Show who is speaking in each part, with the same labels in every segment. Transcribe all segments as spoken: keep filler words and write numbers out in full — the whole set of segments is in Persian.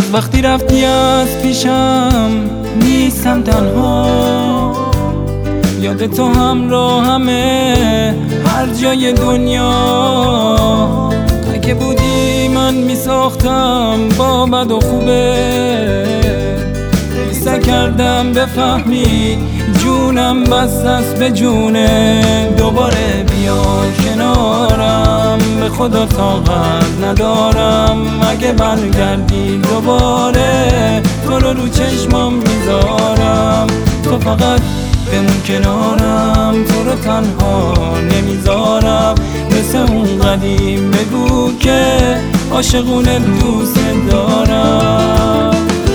Speaker 1: وقتی رفتی از پیشم نیستم تنها، یاد تو همراه همه هر جای دنیا. اگه بودی من میساختم با بد و خوبه، حس کردم بفهمی جونم بس است به جونه. دوباره بیا کنارم، به خدا طاقت ندارم. اگه برگردی دوباره تو رو رو چشمام میذارم. تو فقط بمون کنارم، تو رو تنها نمیذارم. مثل اون قدیم بگو که عاشقونه دوست دارم.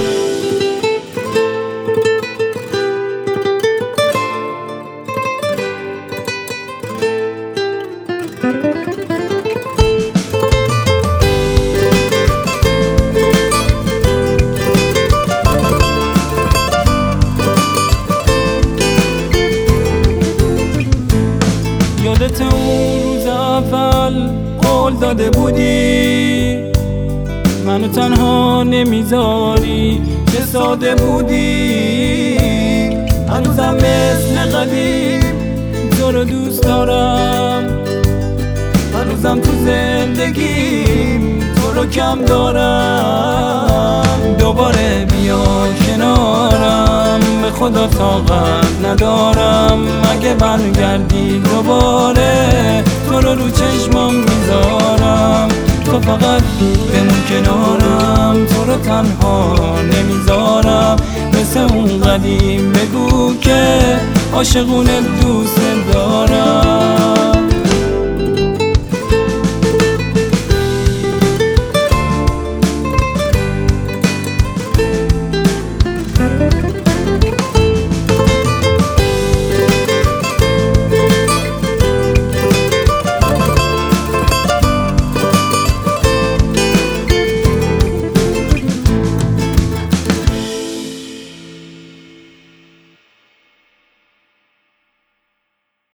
Speaker 1: یادت اون روز اول قول داده بودی منو تنها نمیذاری، چه ساده بودی. هنوزم مثل قدیم تو رو دوست دارم، هنوزم تو زندگیم تو رو کم دارم. دوباره بیا کنارم، به خدا طاقت ندارم. اگه برگردی دوباره تو رو رو چشمام میذارم. تو فقط بمون کنارم، تو رو تنها نمیذارم. مثل اون قدیم بگو که عاشقونه دوست دارم.